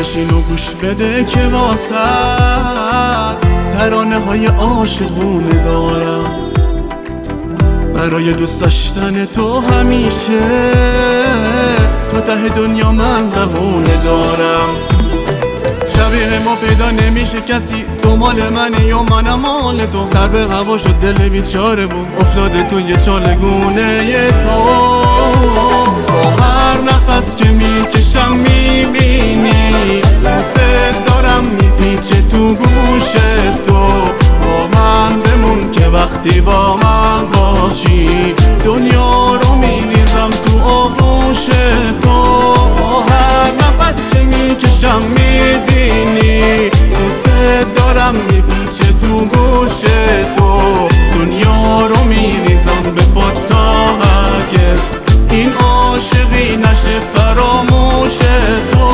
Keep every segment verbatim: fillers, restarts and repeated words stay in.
بشین و گوش بده که واسط ترانه های عاشقونه دارم، برای دوست داشتن تو همیشه تا ته دنیا من بهونه دارم. شبیه ما پیدا نمیشه کسی، تو مال منی یا منم مال تو. سر به هوا شد دل بیچاره بود افتاده تو یه چالگونه تو. با هر نفس که میکشم میبینی دوست دارم میپیچه تو گوش تو. با من بمون که وقتی با من باشی دنیا رو میریزم تو آغوش تو. با هر نفس که میکشم میبینی دوست دارم میپیچه تو گوش تو. دنیا رو میریزم به پات تا هرگز این عاشقی نشه فراموش تو.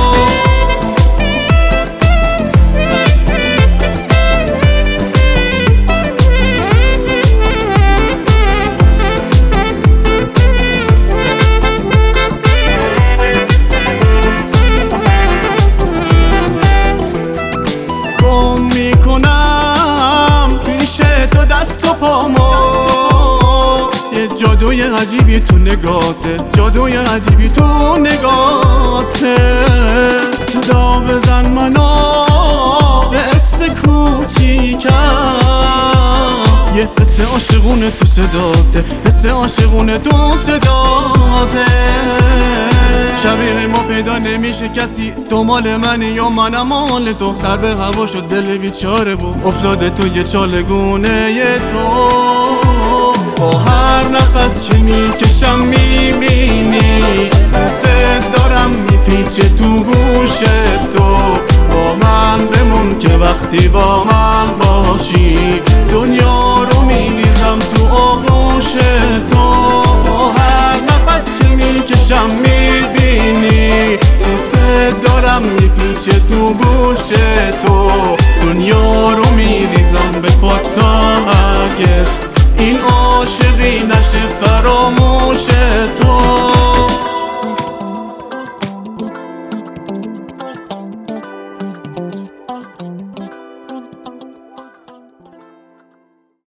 جادوی عجیبی تو نگاته، جادوی عجیبی تو نگاته. صدا بزن منو به اسم کوچیکم، یه حس عاشقونه تو صداته، حس عاشقونه تو صداته. شبیه ما پیدا نمیشه کسی، تو مال منی یا منم مال تو. سر به هوا شد دل بیچاره بود افتاده تو یه چالگونه تو. با هر نفس که میکشم میبینی دوست دارم میپیچه تو گوش تو. با من بمون که وقتی با من باشی دنیا رو میریزم تو آغوش تو. با هر نفس که میکشم میبینی دوست دارم میپیچه تو گوش تو. دنیا رو میریزم به پات تا هرگز این عاشقی نشه فراموش